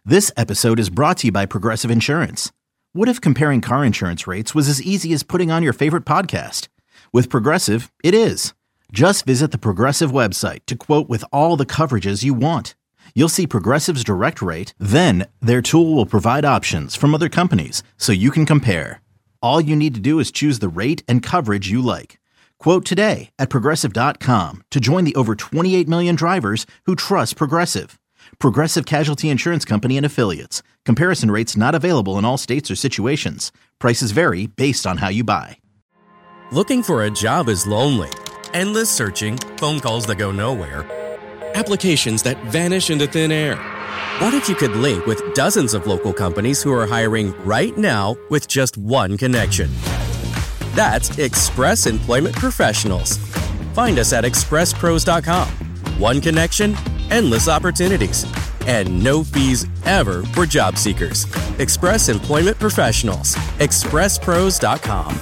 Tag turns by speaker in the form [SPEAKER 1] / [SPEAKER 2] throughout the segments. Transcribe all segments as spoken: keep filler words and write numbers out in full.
[SPEAKER 1] This episode is brought to you by Progressive Insurance. What if comparing car insurance rates was as easy as putting on your favorite podcast? With Progressive, it is. Just visit the Progressive website to quote with all the coverages you want. You'll see Progressive's direct rate, then their tool will provide options from other companies so you can compare. All you need to do is choose the rate and coverage you like. Quote today at Progressive dot com to join the over twenty-eight million drivers who trust Progressive. Progressive Casualty Insurance Company and Affiliates. Comparison rates not available in all states or situations. Prices vary based on how you buy.
[SPEAKER 2] Looking for a job is lonely. Endless searching, phone calls that go nowhere, applications that vanish into thin air. What if you could link with dozens of local companies who are hiring right now with just one connection? That's Express Employment Professionals. Find us at express pros dot com. One connection, endless opportunities, and no fees ever for job seekers. Express Employment Professionals. express pros dot com.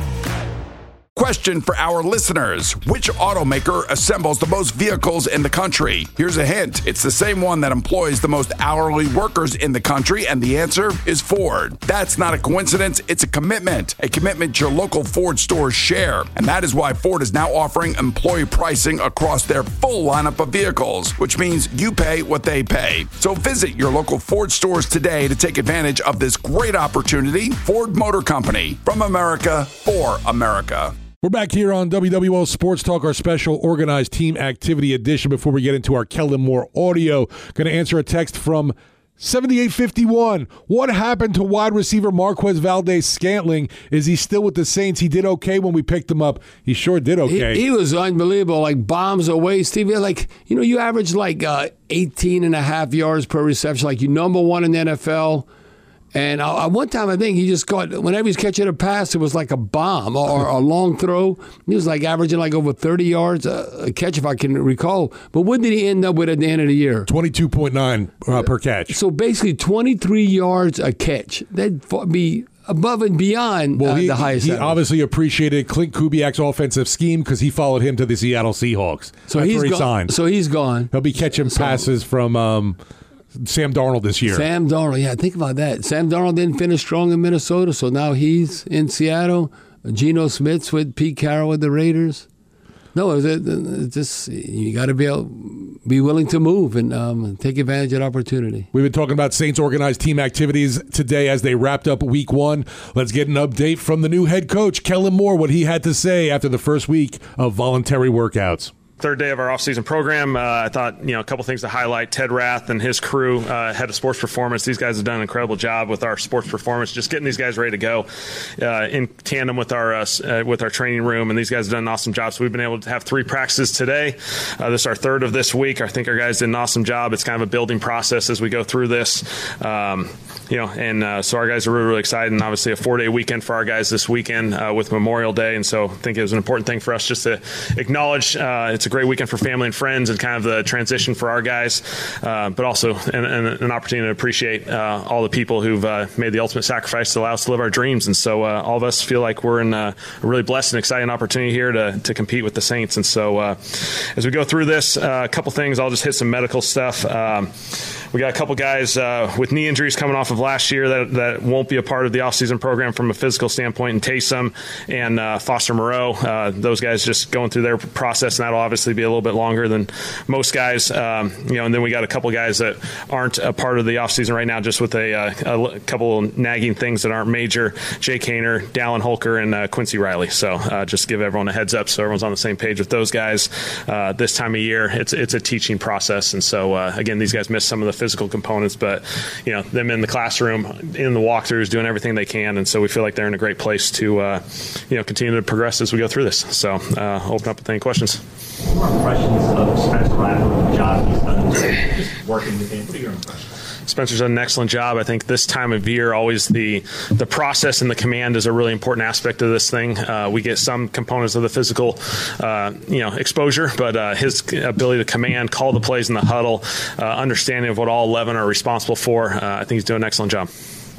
[SPEAKER 3] Question for our listeners. Which automaker assembles the most vehicles in the country? Here's a hint. It's the same one that employs the most hourly workers in the country, and the answer is Ford. That's not a coincidence. It's a commitment. A commitment your local Ford stores share. And that is why Ford is now offering employee pricing across their full lineup of vehicles, which means you pay what they pay. So visit your local Ford stores today to take advantage of this great opportunity. Ford Motor Company. From America, for America.
[SPEAKER 4] We're back here on W W O Sports Talk, our special organized team activity edition. Before we get into our Kellen Moore audio, going to answer a text from seventy-eight fifty-one. What happened to wide receiver Marquez Valdes-Scantling? Is he still with the Saints? He did okay when we picked him up. He sure did okay.
[SPEAKER 5] He, he was unbelievable, like bombs away, Steve. Like, you know, you average like uh, eighteen and a half yards per reception, like you number one in the N F L. And uh, one time, I think he just caught, whenever he's catching a pass, it was like a bomb or, or a long throw. He was like averaging like over thirty yards a, a catch, if I can recall. But what did he end up with at the end of the year?
[SPEAKER 4] twenty-two point nine uh, per catch.
[SPEAKER 5] So basically twenty-three yards a catch. That'd be above and beyond
[SPEAKER 4] well,
[SPEAKER 5] uh,
[SPEAKER 4] he,
[SPEAKER 5] the highest.
[SPEAKER 4] He
[SPEAKER 5] ever.
[SPEAKER 4] obviously appreciated Clint Kubiak's offensive scheme because he followed him to the Seattle Seahawks.
[SPEAKER 5] So
[SPEAKER 4] That's
[SPEAKER 5] he's
[SPEAKER 4] where he
[SPEAKER 5] gone.
[SPEAKER 4] signed.
[SPEAKER 5] So he's gone.
[SPEAKER 4] He'll be catching
[SPEAKER 5] So-
[SPEAKER 4] passes from um, Sam Darnold this year.
[SPEAKER 5] Sam Darnold, yeah, think about that. Sam Darnold didn't finish strong in Minnesota, so now he's in Seattle. Geno Smith's with Pete Carroll with the Raiders. No, it's, it's just you got to be able, be willing to move and um, take advantage of the opportunity.
[SPEAKER 4] We've been talking about Saints organized team activities today as they wrapped up week one. Let's get an update from the new head coach, Kellen Moore, what he had to say after the first week of voluntary workouts.
[SPEAKER 6] Third day of our off-season program. Uh, I thought, you know, a couple things to highlight. Ted Rath and his crew, uh, head of sports performance. These guys have done an incredible job with our sports performance, just getting these guys ready to go uh, in tandem with our uh, uh, with our training room. And these guys have done an awesome job. So we've been able to have three practices today. Uh, this is our third of this week. I think our guys did an awesome job. It's kind of a building process as we go through this. Um, you know, and uh, so our guys are really, really excited. And obviously a four-day weekend for our guys this weekend uh, with Memorial Day. And so I think it was an important thing for us just to acknowledge uh, it's a great weekend for family and friends and kind of the transition for our guys, uh, but also an, an, an opportunity to appreciate uh, all the people who've uh, made the ultimate sacrifice to allow us to live our dreams. And so uh, all of us feel like we're in a really blessed and exciting opportunity here to, to compete with the Saints. And so uh, as we go through this, uh, a couple things, I'll just hit some medical stuff. Um, we got a couple guys uh, with knee injuries coming off of last year that, that won't be a part of the offseason program from a physical standpoint, and Taysom and uh, Foster Moreau. Uh, those guys just going through their process, and that'll obviously be a little bit longer than most guys. Um, you know, and then we got a couple guys that aren't a part of the offseason right now, just with a, uh, a couple nagging things that aren't major. Jake Hainer, Dallin Holker, and uh, Quincy Riley. So uh, just give everyone a heads up so everyone's on the same page with those guys. Uh, this time of year, it's it's a teaching process, and so uh, again, these guys miss some of the physical components, but you know, them in the classroom, in the walkthroughs, doing everything they can, and so we feel like they're in a great place to uh, you know, continue to progress as we go through this. So uh, open up with any questions.
[SPEAKER 7] What are impressions of Spencer Rattler, the job he's done, just working with him? What are your impressions?
[SPEAKER 6] Spencer's done an excellent job. I think this time of year, always the the process and the command is a really important aspect of this thing. Uh, we get some components of the physical, uh, you know, exposure, but uh, his ability to command, call the plays in the huddle, uh, understanding of what all eleven are responsible for, uh, I think he's doing an excellent job.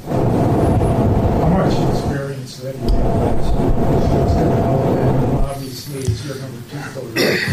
[SPEAKER 8] How much experience that you have? Obviously, it's your number two coach.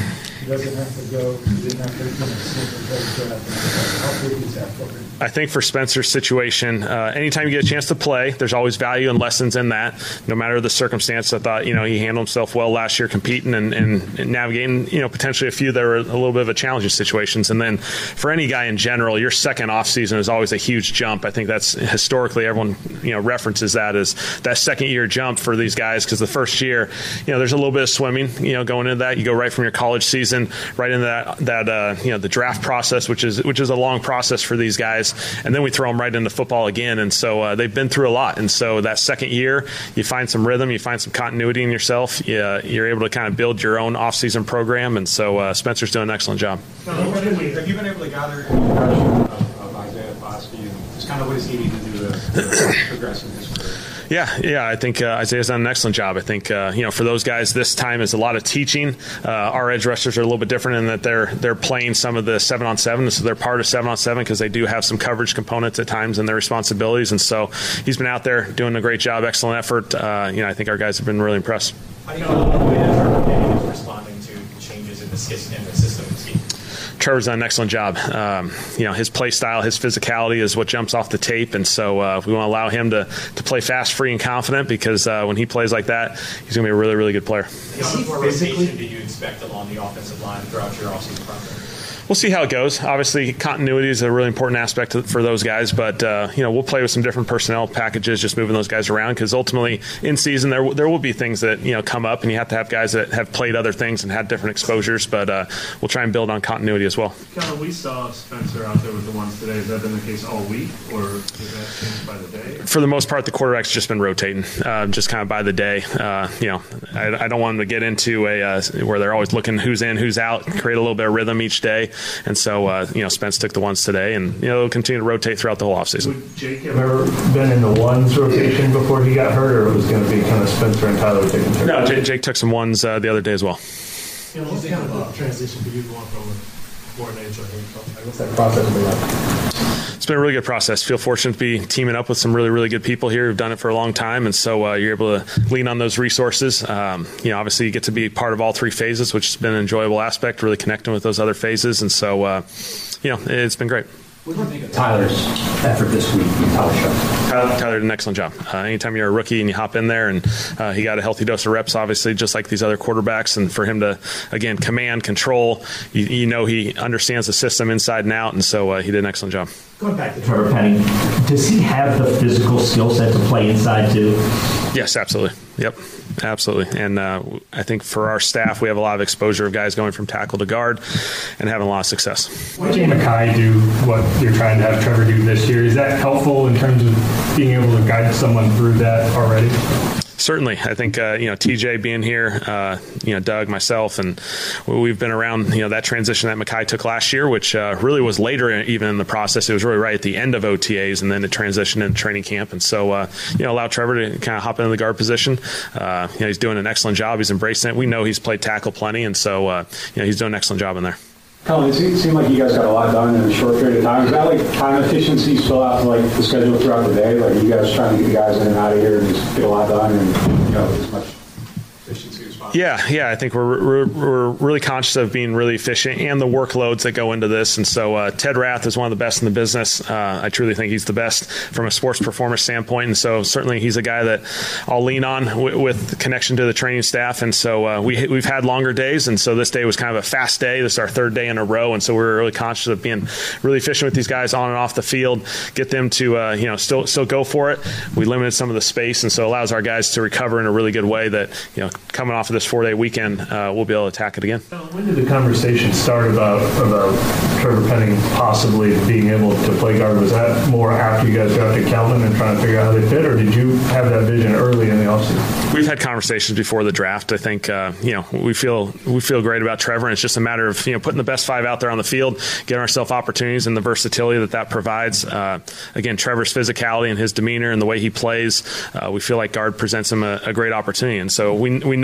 [SPEAKER 8] He doesn't have to go, he didn't have to, you know, single draft. How big is that for him?
[SPEAKER 6] I think for Spencer's situation, uh, anytime you get a chance to play, there's always value and lessons in that, no matter the circumstance. I thought, you know, he handled himself well last year competing and, and, and navigating, you know, potentially a few that were a little bit of a challenging situations. And then for any guy in general, your second off season is always a huge jump. I think that's historically everyone, you know, references that as that second year jump for these guys, because the first year, you know, there's a little bit of swimming, you know, going into that. You go right from your college season right into that, that uh, you know, the draft process, which is which is a long process for these guys. And then we throw them right into football again. And so uh, they've been through a lot. And so that second year, you find some rhythm, you find some continuity in yourself. You, uh, you're able to kind of build your own off-season program. And so uh, Spencer's doing an excellent job.
[SPEAKER 9] Now, have you been able to gather an impression of, of Isaiah Foskey and just kind of what is he need to do to, to progress in his career?
[SPEAKER 6] Yeah, yeah, I think uh, Isaiah's done an excellent job. I think uh, you know, for those guys, this time is a lot of teaching. Uh, our edge rushers are a little bit different in that they're they're playing some of the seven on seven, so they're part of seven on seven because they do have some coverage components at times in their responsibilities. And so he's been out there doing a great job, excellent effort. Uh, you know, I think our guys have been really impressed.
[SPEAKER 7] How do you know the way that Trevor Penning is responding to changes in the system and the system and scheme?
[SPEAKER 6] Trevor's done an excellent job. Um, you know, his play style, his physicality is what jumps off the tape, and so uh, we want to allow him to, to play fast, free, and confident because uh, when he plays like that, he's going to be a really, really good player.
[SPEAKER 7] How much more rotation do you expect along the offensive line throughout your offseason process?
[SPEAKER 6] We'll see how it goes. Obviously, continuity is a really important aspect for those guys, but uh, you know, we'll play with some different personnel packages, just moving those guys around because ultimately, in season, there there will be things that you know come up, and you have to have guys that have played other things and had different exposures. But uh, we'll try and build on continuity as well.
[SPEAKER 10] Kellen, we saw Spencer out there with the ones today. Has that been the case all week, or has that changed by the day?
[SPEAKER 6] For the most part, the quarterback's just been rotating, uh, just kind of by the day. Uh, you know, I, I don't want them to get into a uh, where they're always looking who's in, who's out, create a little bit of rhythm each day. And so, uh, you know, Spence took the ones today, and, you know, it'll continue to rotate throughout the whole offseason.
[SPEAKER 10] Would Jake have ever been in the ones rotation before he got hurt, or it was going to be kind of Spencer and Tyler taking turns?
[SPEAKER 6] No, Jake, Jake took some ones uh, the other day as well.
[SPEAKER 8] You know, what's kind of a transition for you going from coordinator to head coach? What's that process been like?
[SPEAKER 6] It's been a really good process. Feel fortunate to be teaming up with some really, really good people here who've done it for a long time, and so uh, you're able to lean on those resources. Um, you know, obviously you get to be part of all three phases, which has been an enjoyable aspect, really connecting with those other phases, and so, uh, you know, it's been great.
[SPEAKER 7] What do you think of Tyler's effort this week in college show?
[SPEAKER 6] Tyler, Tyler did an excellent job. Uh, anytime you're a rookie and you hop in there, and uh, he got a healthy dose of reps, obviously, just like these other quarterbacks. And for him to, again, command, control, you, you know he understands the system inside and out, and so uh, he did an excellent job.
[SPEAKER 7] Going back to Trevor Penning, does he have the physical skill set to play inside too?
[SPEAKER 6] Yes, absolutely. Yep, absolutely. And uh, I think for our staff, we have a lot of exposure of guys going from tackle to guard and having a lot of success.
[SPEAKER 10] Why did Mekhi do what you're trying to have Trevor do this year? Is that helpful in terms of being able to guide someone through that already?
[SPEAKER 6] Certainly. I think, uh, you know, T J being here, uh, you know, Doug, myself, and we've been around, you know, that transition that Mekhi took last year, which uh, really was later even in the process. It was really right at the end of O T As, and then it transitioned into training camp. And so, uh, you know, allow Trevor to kind of hop into the guard position. Uh, you know, he's doing an excellent job. He's embracing it. We know he's played tackle plenty, and so, uh, you know, he's doing an excellent job in there.
[SPEAKER 9] Colin, it seemed like you guys got a lot done in a short period of time. Is that like time efficiency spill out to like the schedule throughout the day? Like you guys trying to get the guys in and out of here and just get a lot done and, you know, as much efficiency as possible?
[SPEAKER 6] Yeah, yeah. I think we're, we're we're really conscious of being really efficient and the workloads that go into this. And so uh, Ted Rath is one of the best in the business. Uh, I truly think he's the best from a sports performance standpoint. And so certainly he's a guy that I'll lean on w- with connection to the training staff. And so uh, we, we've had longer days. And so this day was kind of a fast day. This is our third day in a row. And so we're really conscious of being really efficient with these guys on and off the field, get them to, uh, you know, still still go for it. We limited some of the space. And so it allows our guys to recover in a really good way that, you know, coming off of this four-day weekend, uh, we'll be able to attack it again.
[SPEAKER 10] When did the conversation start about about Trevor Penning possibly being able to play guard? Was that more after you guys got to Calvin and trying to figure out how they fit, or did you have that vision early in the offseason?
[SPEAKER 6] We've had conversations before the draft. I think uh, you know we feel we feel great about Trevor, and it's just a matter of you know putting the best five out there on the field, getting ourselves opportunities and the versatility that that provides. Uh, again, Trevor's physicality and his demeanor and the way he plays, uh, we feel like guard presents him a, a great opportunity, and so we we know the great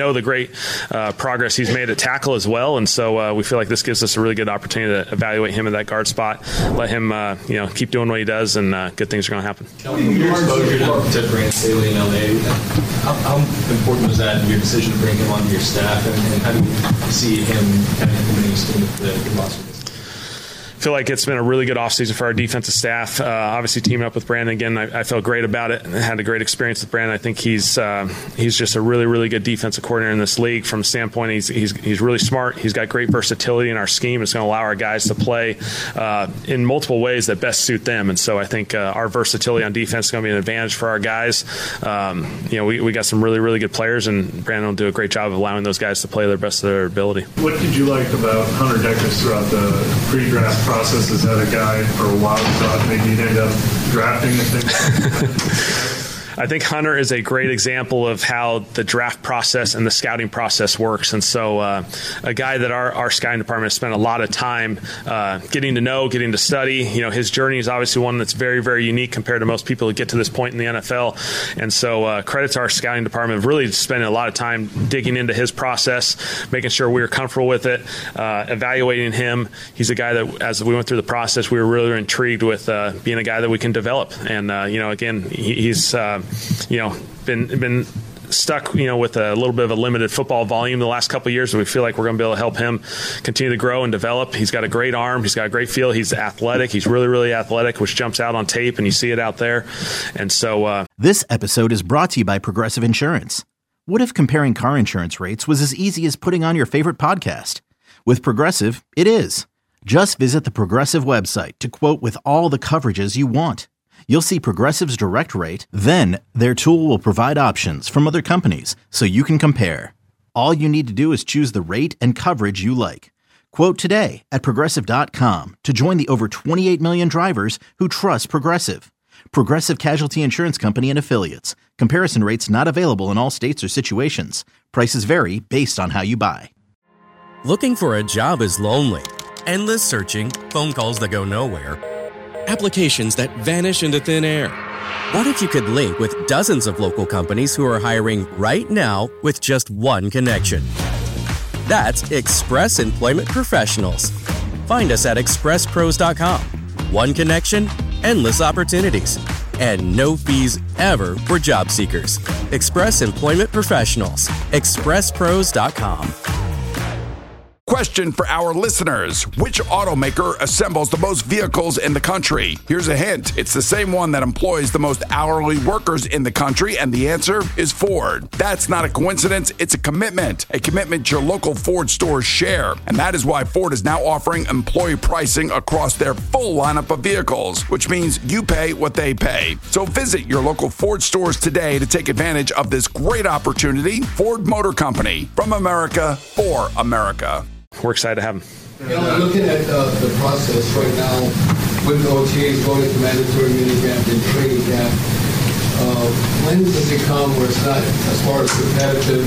[SPEAKER 6] great uh, progress he's made at tackle as well. And so uh, we feel like this gives us a really good opportunity to evaluate him at that guard spot, let him uh, you know keep doing what he does, and uh, good things are going to happen.
[SPEAKER 11] Your exposure to, to Brandon Staley in L A, how, how important was that in your decision to bring him onto your staff, and, and how do you see him kind of implementing his team with the, the roster?
[SPEAKER 6] I feel like it's been a really good offseason for our defensive staff. Uh, obviously, teaming up with Brandon again, I, I felt great about it and had a great experience with Brandon. I think he's uh, he's just a really, really good defensive coordinator in this league. From a standpoint, he's he's he's really smart. He's got great versatility in our scheme. It's going to allow our guys to play uh, in multiple ways that best suit them. And so I think uh, our versatility on defense is going to be an advantage for our guys. Um, you know, we, we got some really, really good players, and Brandon will do a great job of allowing those guys to play their best of their ability.
[SPEAKER 10] What did you like about Hunter Dekkers throughout the pre-draft process? Is that a guy for a while you thought maybe you'd end up drafting and things?
[SPEAKER 6] I think Hunter is a great example of how the draft process and the scouting process works. And so uh, a guy that our, our scouting department has spent a lot of time uh, getting to know, getting to study. You know, his journey is obviously one that's very, very unique compared to most people who get to this point in the N F L. And so uh, credit to our scouting department of really spending a lot of time digging into his process, making sure we were comfortable with it, uh, evaluating him. He's a guy that, as we went through the process, we were really intrigued with uh, being a guy that we can develop. And, uh, you know, again, he, he's uh, you know, been been stuck, you know, with a little bit of a limited football volume the last couple of years, and we feel like we're going to be able to help him continue to grow and develop. He's got a great arm. He's got a great feel. He's athletic. He's really, really athletic, which jumps out on tape, and you see it out there. And so uh,
[SPEAKER 1] this episode is brought to you by Progressive Insurance. What if comparing car insurance rates was as easy as putting on your favorite podcast? With Progressive, it is. Just visit the Progressive website to quote with all the coverages you want. You'll see Progressive's direct rate, then their tool will provide options from other companies so you can compare. All you need to do is choose the rate and coverage you like. Quote today at Progressive dot com to join the over twenty-eight million drivers who trust Progressive. Progressive Casualty Insurance Company and Affiliates. Comparison rates not available in all states or situations. Prices vary based on how you buy.
[SPEAKER 2] Looking for a job is lonely. Endless searching, phone calls that go nowhere, applications that vanish into thin air. What if you could link with dozens of local companies who are hiring right now with just one connection? That's Express Employment Professionals. Find us at express pros dot com. One connection, endless opportunities, and no fees ever for job seekers. Express Employment Professionals. express pros dot com.
[SPEAKER 3] Question for our listeners. Which automaker assembles the most vehicles in the country? Here's a hint. It's the same one that employs the most hourly workers in the country, and the answer is Ford. That's not a coincidence. It's a commitment. A commitment your local Ford stores share. And that is why Ford is now offering employee pricing across their full lineup of vehicles, which means you pay what they pay. So visit your local Ford stores today to take advantage of this great opportunity. Ford Motor Company, from America, for America.
[SPEAKER 6] We're excited to have him.
[SPEAKER 5] You know, looking at uh, the process right now with O T As going to mandatory minicamp and training camp, uh, when does it come where it's not as far as competitive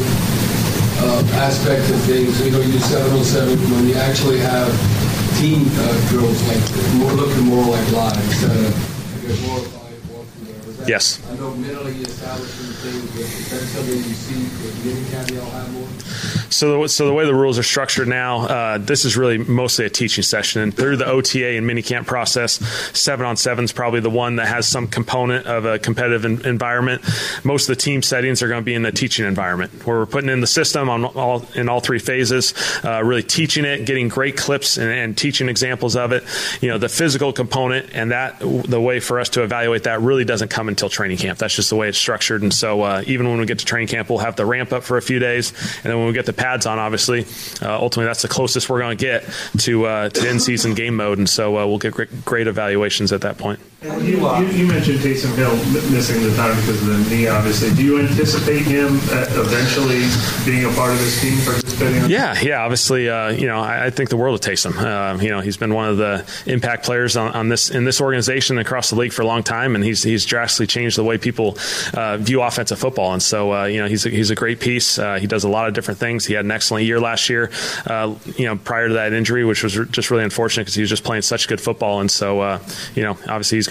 [SPEAKER 5] uh, aspect of things? You know, you do seven on seven when you actually have team uh, drills, like more looking more like live instead of like a glorified walk through there.
[SPEAKER 6] Yes.
[SPEAKER 5] I know mentally establishing things, but is that something you see with minicamp y'all have more?
[SPEAKER 6] So, so the way the rules are structured now, uh, this is really mostly a teaching session. And through the O T A and minicamp process, seven on seven is probably the one that has some component of a competitive in, environment. Most of the team settings are going to be in the teaching environment, where we're putting in the system on all in all three phases, uh, really teaching it, getting great clips and, and teaching examples of it. You know, the physical component and that the way for us to evaluate that really doesn't come until training camp. That's just the way it's structured. And so uh, even when we get to training camp, we'll have the ramp up for a few days, and then when we get the pads on, obviously, uh, ultimately that's the closest we're going to get to uh, to in-season game mode, and so uh, we'll get great, great evaluations at that point.
[SPEAKER 10] You, you, you mentioned Taysom Hill missing the time because of the knee, obviously. Do you anticipate him eventually being a part of this team, participating?
[SPEAKER 6] Yeah, yeah. Obviously, uh, you know, I, I think the world of Taysom. Uh, you know, he's been one of the impact players on, on this in this organization across the league for a long time, and he's he's drastically changed the way people uh, view offensive football. And so, uh, you know, he's a, he's a great piece. Uh, he does a lot of different things. He had an excellent year last year. Uh, you know, prior to that injury, which was just really unfortunate because he was just playing such good football. And so, uh, you know, obviously he's going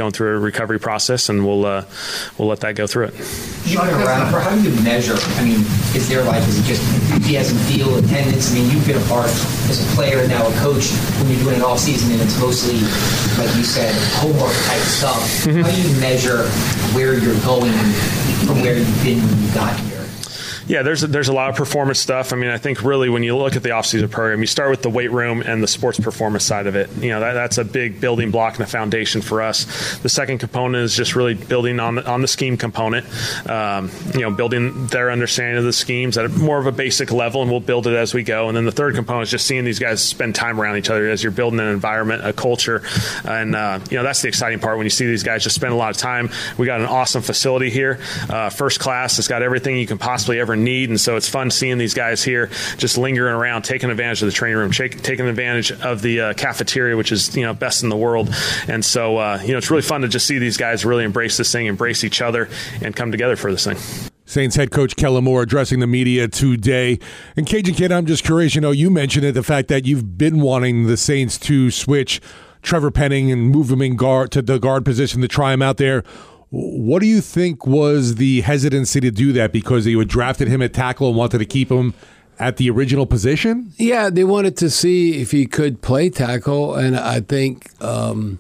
[SPEAKER 6] going through a recovery process, and we'll uh, we'll let that go through it.
[SPEAKER 12] Sean, how do you measure? I mean, is there like, is it just enthusiasm, feel, attendance? I mean, you've been a part as a player and now a coach when you're doing it all season, and it's mostly, like you said, homework type stuff. Mm-hmm. How do you measure where you're going from where you've been when you got here?
[SPEAKER 6] Yeah, there's a, there's a lot of performance stuff. I mean, I think really when you look at the offseason program, you start with the weight room and the sports performance side of it. You know, that, that's a big building block and a foundation for us. The second component is just really building on the, on the scheme component, um, you know, building their understanding of the schemes at a, more of a basic level, and we'll build it as we go. And then the third component is just seeing these guys spend time around each other as you're building an environment, a culture. And, uh, you know, that's the exciting part when you see these guys just spend a lot of time. We got an awesome facility here, uh, first class. It's got everything you can possibly ever need, and so it's fun seeing these guys here just lingering around, taking advantage of the training room, take, taking advantage of the uh, cafeteria, which is, you know, best in the world. And so uh, you know, it's really fun to just see these guys really embrace this thing, embrace each other, and come together for this thing.
[SPEAKER 4] Saints head coach Kellen Moore addressing the media today. And Cajun Kid, I'm just curious, you know, you mentioned it, the fact that you've been wanting the Saints to switch Trevor Penning and move him in guard to the guard position to try him out there. What do you think was the hesitancy to do that? Because you had drafted him at tackle and wanted to keep him at the original position?
[SPEAKER 5] Yeah, they wanted to see if he could play tackle, and I think um,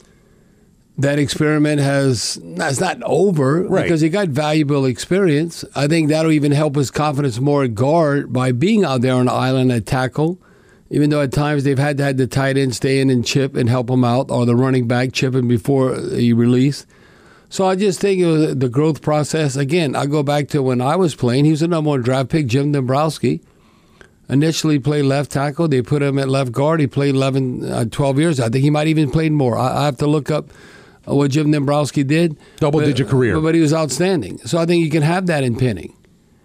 [SPEAKER 5] that experiment has it's not over, right, because he got valuable experience. I think that'll even help his confidence more at guard by being out there on the island at tackle, even though at times they've had to have the tight end stay in and chip and help him out, or the running back chipping before he released. So I just think it was the growth process. Again, I go back to when I was playing. He was the number one draft pick, Jim Dombrowski. Initially played left tackle. They put him at left guard. He played eleven, uh, twelve years. I think he might even played more. I, I have to look up what Jim Dombrowski did.
[SPEAKER 4] Double-digit career.
[SPEAKER 5] But, but he was outstanding. So I think you can have that in Penning.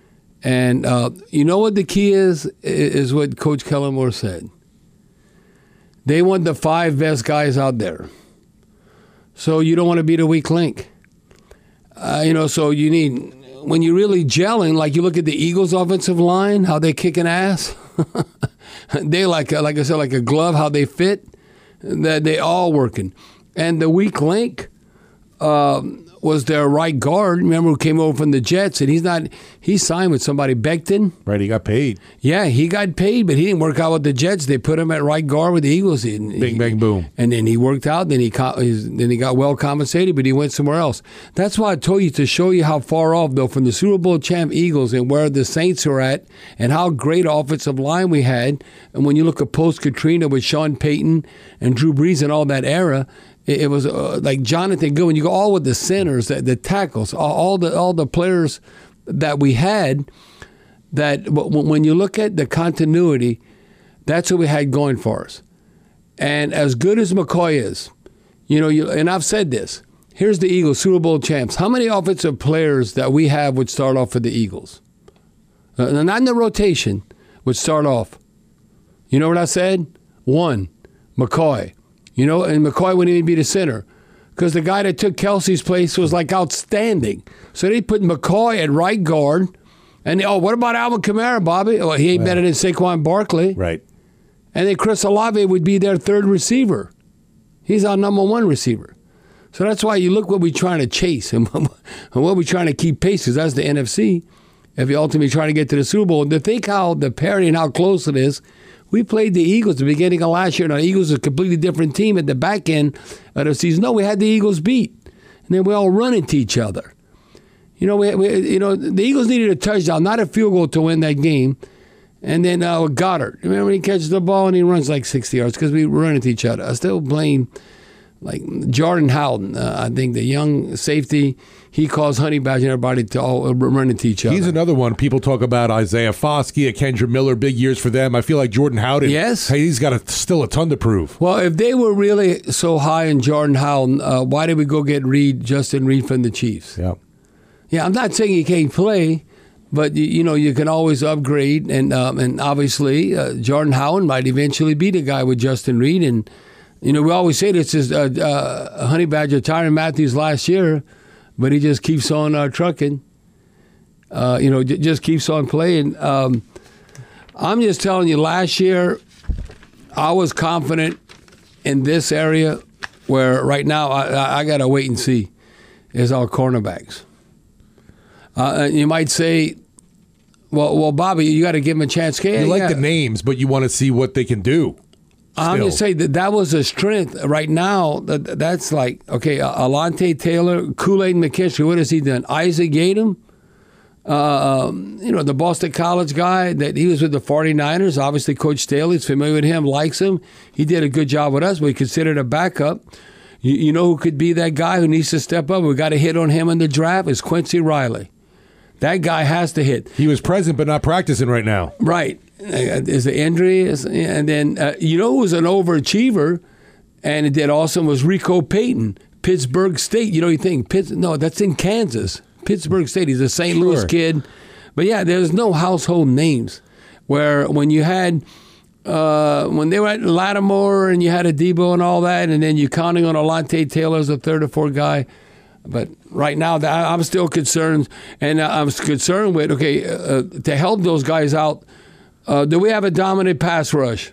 [SPEAKER 5] And uh, you know what the key is? Is what Coach Kellen Moore said. They want the five best guys out there. So you don't want to be the weak link. Uh, you know, so you need, when you're really gelling, like you look at the Eagles' offensive line, how they kicking ass. They like, like I said, like a glove, how they fit. That they all working. And the weak link um, was their right guard. Remember, who came over from the Jets, and he's not. He signed with somebody, Becton.
[SPEAKER 4] Right, he got paid.
[SPEAKER 5] Yeah, he got paid, but he didn't work out with the Jets. They put him at right guard with the Eagles. And
[SPEAKER 4] Bing,
[SPEAKER 5] he,
[SPEAKER 4] bang, boom.
[SPEAKER 5] And then he worked out. Then he then he got well compensated, but he went somewhere else. That's why I told you to show you how far off, though, from the Super Bowl champ Eagles and where the Saints are at, and how great offensive line we had. And when you look at post-Katrina with Sean Payton and Drew Brees and all that era, it, it was uh, like Jonathan Good. When you go all with the centers, the, the tackles, all, all the all the players that we had, that when you look at the continuity, that's what we had going for us. And as good as McCoy is, you know, you, and I've said this, here's the Eagles, Super Bowl champs. How many offensive players that we have would start off for the Eagles? Uh, not in the rotation, would start off. You know what I said? One, McCoy. You know, and McCoy wouldn't even be the center, because the guy that took Kelsey's place was like outstanding. So they put McCoy at right guard. And, oh, what about Alvin Kamara, Bobby? Oh, he ain't right. better than Saquon Barkley.
[SPEAKER 4] Right.
[SPEAKER 5] And then Chris Olave would be their third receiver. He's our number one receiver. So that's why you look what we're trying to chase and what we're trying to keep pace, because that's the N F C. If you're ultimately trying to get to the Super Bowl, and to think how the parity and how close it is, we played the Eagles at the beginning of last year. Now, the Eagles are a completely different team at the back end of the season. No, we had the Eagles beat. And then we all run into each other. You know, we, we, you know, the Eagles needed a touchdown, not a field goal, to win that game. And then uh, Goddard, remember he catches the ball and he runs like sixty yards because we run into each other. I still blame, like, Jordan Howden. Uh, I think the young safety, he caused Honey Badger and everybody to all run into each other.
[SPEAKER 4] He's another one. People talk about Isaiah Foskey, Kendra Miller, big years for them. I feel like Jordan Howden,
[SPEAKER 5] yes,
[SPEAKER 4] hey, he's got a, still a ton to prove.
[SPEAKER 5] Well, if they were really so high in Jordan Howden, uh, why did we go get Reed, Justin Reed from the Chiefs?
[SPEAKER 4] Yeah.
[SPEAKER 5] Yeah, I'm not saying he can't play, but you, you know, you can always upgrade, and um, and obviously uh, Jordan Howden might eventually be the guy with Justin Reed. And you know, we always say this is uh, uh, Honey Badger Tyrann Matthews last year, but he just keeps on uh, trucking. Uh, you know, j- just keeps on playing. Um, I'm just telling you, last year I was confident in this area where right now I, I got to wait and see, is our cornerbacks. Uh, you might say, well, well, Bobby, you got to give them a chance.
[SPEAKER 4] You
[SPEAKER 5] yeah,
[SPEAKER 4] like
[SPEAKER 5] yeah.
[SPEAKER 4] the names, but you want to see what they can do.
[SPEAKER 5] I'm
[SPEAKER 4] still.
[SPEAKER 5] just saying that that was a strength. Right now, that that's like, okay, uh, Alante Taylor, Kool-Aid McKinstry, what has he done? Isaac Yadam, uh, um, you know, the Boston College guy, that he was with the forty-niners. Obviously, Coach Staley's familiar with him, likes him. He did a good job with us, but we considered a backup. You, you know who could be that guy who needs to step up? We got a hit on him in the draft is Quincy Riley. That guy has to hit.
[SPEAKER 4] He was present but not practicing right now.
[SPEAKER 5] Right. Is the injury, and then uh, you know who was an overachiever, and it did awesome was Rico Payton, Pittsburgh State. You know, you think Pitt, no, that's in Kansas, Pittsburgh State. He's a Saint Sure. Louis kid, but yeah, there's no household names. Where when you had uh, when they were at Lattimore and you had a Debo and all that, and then you're counting on Alante Taylor as a third or fourth guy. But right now, I'm still concerned, and I'm concerned with okay uh, to help those guys out. Uh, do we have a dominant pass rush?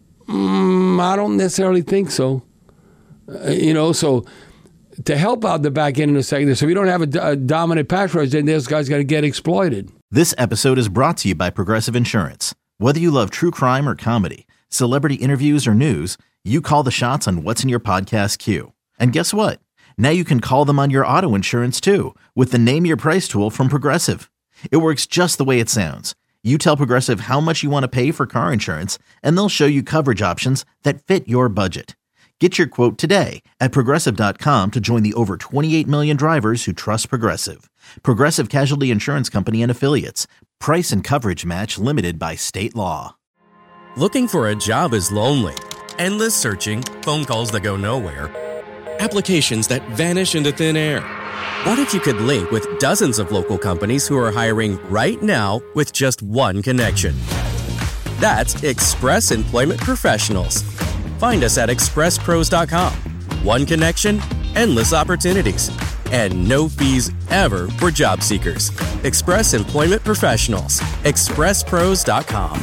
[SPEAKER 5] Mm, I don't necessarily think so. Uh, you know, so to help out the back end in the second, so we don't have a, a dominant pass rush, then those guys got to get exploited.
[SPEAKER 1] This episode is brought to you by Progressive Insurance. Whether you love true crime or comedy, celebrity interviews or news, you call the shots on what's in your podcast queue. And guess what? Now you can call them on your auto insurance too with the Name Your Price tool from Progressive. It works just the way it sounds. You tell Progressive how much you want to pay for car insurance, and they'll show you coverage options that fit your budget. Get your quote today at Progressive dot com to join the over twenty-eight million drivers who trust Progressive. Progressive Casualty Insurance Company and Affiliates. Price and coverage match limited by state law.
[SPEAKER 2] Looking for a job is lonely. Endless searching, phone calls that go nowhere, applications that vanish into thin air. What if you could link with dozens of local companies who are hiring right now with just one connection? That's Express Employment Professionals. Find us at express pros dot com. One connection, endless opportunities, and no fees ever for job seekers. Express Employment Professionals. express pros dot com.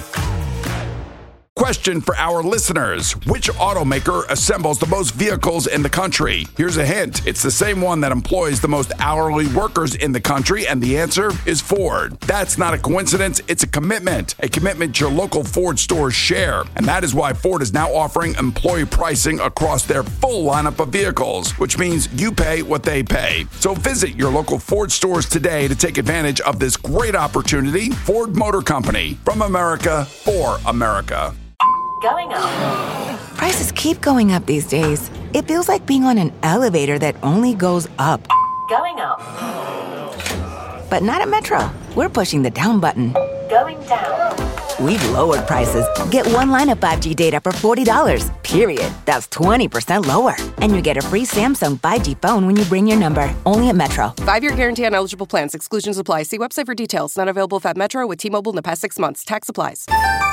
[SPEAKER 3] Question for our listeners. Which automaker assembles the most vehicles in the country? Here's a hint. It's the same one that employs the most hourly workers in the country, and the answer is Ford. That's not a coincidence. It's a commitment. A commitment your local Ford stores share. And that is why Ford is now offering employee pricing across their full lineup of vehicles, which means you pay what they pay. So visit your local Ford stores today to take advantage of this great opportunity. Ford Motor Company. From America, for America.
[SPEAKER 13] Going up. Prices keep going up these days. It feels like being on an elevator that only goes up. Going up. But not at Metro. We're pushing the down button. Going down. We've lowered prices. Get one line of five G data for forty dollars, period. That's twenty percent lower. And you get a free Samsung five G phone when you bring your number. Only at Metro.
[SPEAKER 14] Five-year guarantee on eligible plans. Exclusions apply. See website for details. Not available at Metro with T-Mobile in the past six months. Tax applies.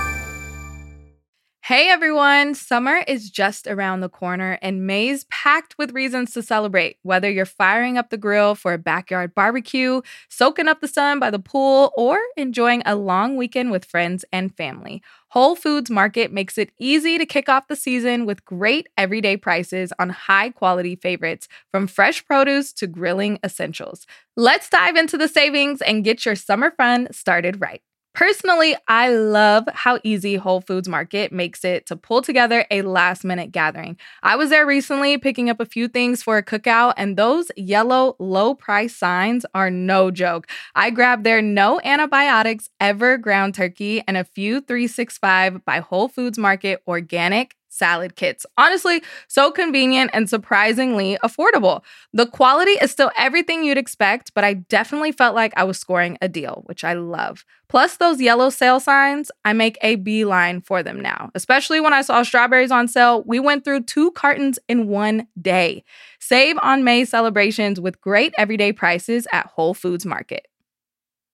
[SPEAKER 15] Hey everyone, summer is just around the corner and May's packed with reasons to celebrate. Whether you're firing up the grill for a backyard barbecue, soaking up the sun by the pool, or enjoying a long weekend with friends and family, Whole Foods Market makes it easy to kick off the season with great everyday prices on high-quality favorites, from fresh produce to grilling essentials. Let's dive into the savings and get your summer fun started right. Personally, I love how easy Whole Foods Market makes it to pull together a last-minute gathering. I was there recently picking up a few things for a cookout, and those yellow low-price signs are no joke. I grabbed their no antibiotics ever ground turkey and a few three sixty-five by Whole Foods Market organic salad kits. Honestly, so convenient and surprisingly affordable. The quality is still everything you'd expect, but I definitely felt like I was scoring a deal, which I love. Plus those yellow sale signs, I make a beeline for them now. Especially when I saw strawberries on sale, we went through two cartons in one day. Save on May celebrations with great everyday prices at Whole Foods Market.